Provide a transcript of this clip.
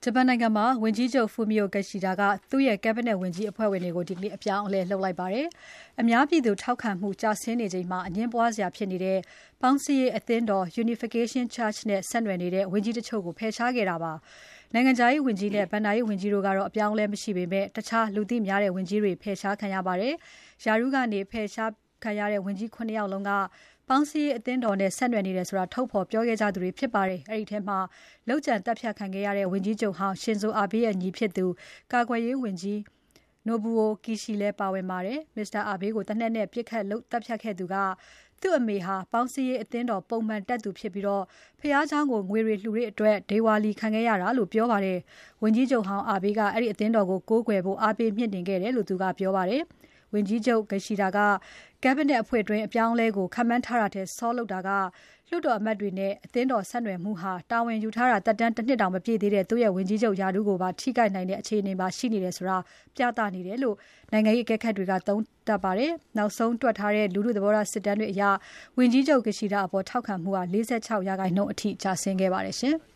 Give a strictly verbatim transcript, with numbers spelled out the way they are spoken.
ဂျပန်နိုင်ငံမှာဝန်ကြီးချုပ် Fumio Kishida ကသူ့ရဲ့ Cabinet ဝန်ကြီးအဖွဲ့ဝင်တွေကိုဒီကနေ့အပြောင်းအလဲလုပ်လိုက်ပါတယ်။ အများပြည်သူထောက်ခံမှုကျဆင်းနေချိန်မှာအငြင်းပွားစရာဖြစ်နေတဲ့ပေါင်းစည်းရေးအသင်းတော် Unification Church နဲ့ဆက်နွယ်နေတဲ့ဝန်ကြီးတချို့ကိုဖယ်ရှားခဲ့တာပါ။ နိုင်ငံခြားရေးဝန်ကြီးနဲ့ဘဏ္ဍာရေးဝန်ကြီးတို့ကတော့အပြောင်းအလဲမရှိပေမဲ့တခြားလူသိများတဲ့ဝန်ကြီးတွေဖယ်ရှားခံရပါတယ်။ ရာထူးကနေဖယ်ရှားခံရတဲ့ဝန်ကြီး ခုနစ် ယောက်လုံးကပေါင်းစည်းရေးအသင်းတော်နဲ့ဆက်နွယ်နေတယ်ဆိုတာထုတ်ဖော်ပြောခဲ့ကြသူတွေဖြစ်ပါတယ်။ အဲဒီထဲမှာလုပ်ကြံသတ်ဖြတ်ခံခဲ့ရတဲ့ဝန်ကြီးချုပ်ဟောင်း Shinzo Abe ရဲ့ညီဖြစ်သူ ကာကွယ်ရေးဝန်ကြီး Nobuo Kishi လည်းပါဝင်ပါတယ်။ Mr. Abe ကိုသေနတ်နဲ့ပစ်ခတ်သတ်ဖြတ်ခဲ့သူကသူ့အမေဟာပေါင်းစည်းရေးအသင်းတော်ပုံမှန်တက်သူဖြစ်ပြီး ဘုရားကျောင်းကိုငွေတွေလှူတဲ့အတွက်ဒေဝါလီခံခဲ့ရတာလို့ပြောပါတယ်။ ဝန်ကြီးချုပ်ဟောင်း Abe ကအဲဒီအသင်းတော်ကိုကိုးကွယ်ဖို့အားပေးမြှင့်တင်ခဲ့တယ်လို့သူကပြောပါတယ်။ ဝန်ကြီးချုပ် Kishida က Cabinet အဖွဲ့တွင်းအပြောင်းအလဲကိုခန့်မှန်းထားတာထက်စောလုပ်တာကလွှတ်တော်အမတ်တွေနဲ့အသင်းတော်ဆက်နွယ်မှုဟာတာဝန်ယူထားတာသက်တမ်းတနှစ်တောင်မပြည့်သေးတဲ့သူ့ရဲ့ဝန်ကြီးချုပ်ရာထူးကိုပါထိခိုက်နိုင်တဲ့အခြေအနေမှာရှိနေတယ်ဆိုတာပြသနေတယ်လို့နိုင်ငံရေးအကဲခတ်တွေကသုံးသပ်ပါတယ်။ နောက်ဆုံးတွက်ထားတဲ့လူထုသဘောထားစစ်တမ်းတွေအရဝန်ကြီးချုပ် Kishida အပေါ်ထောက်ခံမှုဟာ ၄၆% အထိကျဆင်းခဲ့ပါတယ်ရှင်။